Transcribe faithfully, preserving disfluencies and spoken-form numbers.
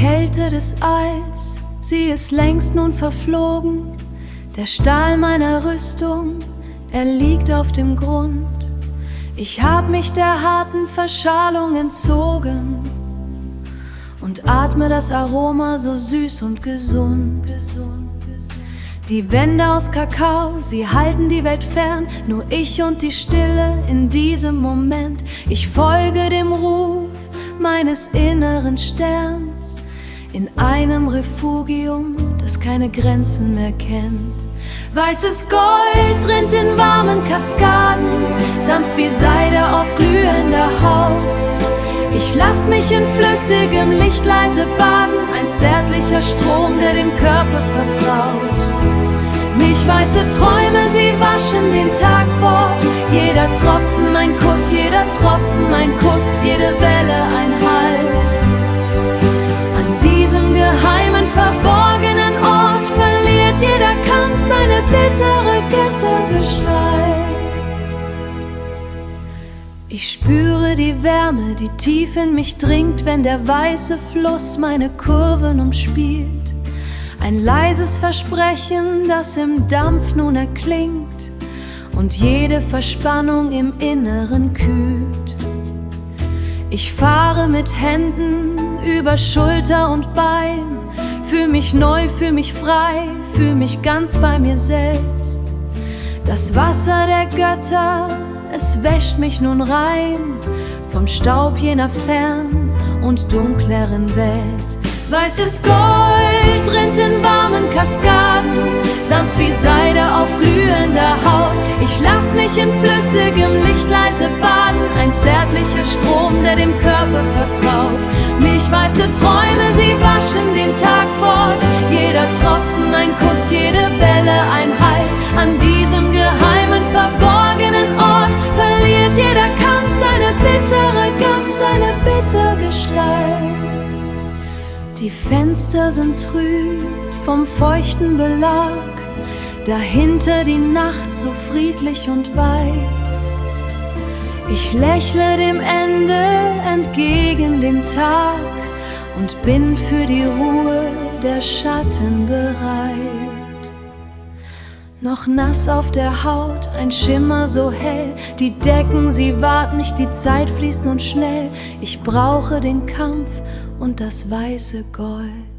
Kälte des Eis, sie ist längst nun verflogen. Der Stahl meiner Rüstung, er liegt auf dem Grund. Ich hab mich der harten Verschalung entzogen und atme das Aroma so süß und gesund. Die Wände aus Kakao, sie halten die Welt fern, nur ich und die Stille in diesem Moment. Ich folge dem Ruf meines inneren Sterns in einem Refugium, das keine Grenzen mehr kennt. Weißes Gold rinnt in warmen Kaskaden, sanft wie Seide auf glühender Haut. Ich lass mich in flüssigem Licht leise baden, ein zärtlicher Strom, der dem Körper vertraut. Milchweiße Träume, sie waschen den Tag fort. Jeder Tropfen ein Kuss, jeder Tropfen ein Kuss, jede Welle ein Halt. An diesem geheimen, verborgenen Ort verliert jeder Kampf seine bittere Göttergestalt. Ich spüre die Wärme, die tief in mich dringt, wenn der weiße Fluss meine Kurven umspielt. Ein leises Versprechen, das im Dampf nun erklingt und jede Verspannung im Inneren kühlt. Ich fahre mit Händen über Schulter und Bein, fühl mich neu, fühl mich frei, fühl mich ganz bei mir selbst. Das Wasser der Götter, es wäscht mich nun rein vom Staub jener fern und dunkleren Welt. Weißes Gold rinnt in warmen Kaskaden, sanft wie Seide auf glühender Haut. Ich lass mich in flüssigem Licht leise baden, ein zärtlicher Strom, der dem Körper vertraut. Milchweiße Träume, sie waschen den Tag fort. Jeder Tropfen ein Kuss, jede Welle ein Halt. An diesem geheimen, verborgenen Ort verliert jeder Kampf seine bittere Kampf, seine bittere Gestalt. Die Fenster sind trüb vom feuchten Belag, dahinter die Nacht so friedlich und weit. Ich lächle dem Ende entgegen dem Tag und bin für die Ruhe der Schatten bereit. Noch nass auf der Haut, ein Schimmer so hell, die Decken, sie warten nicht, die Zeit fließt nun schnell. Ich brauche den Kampf und das weiße Gold.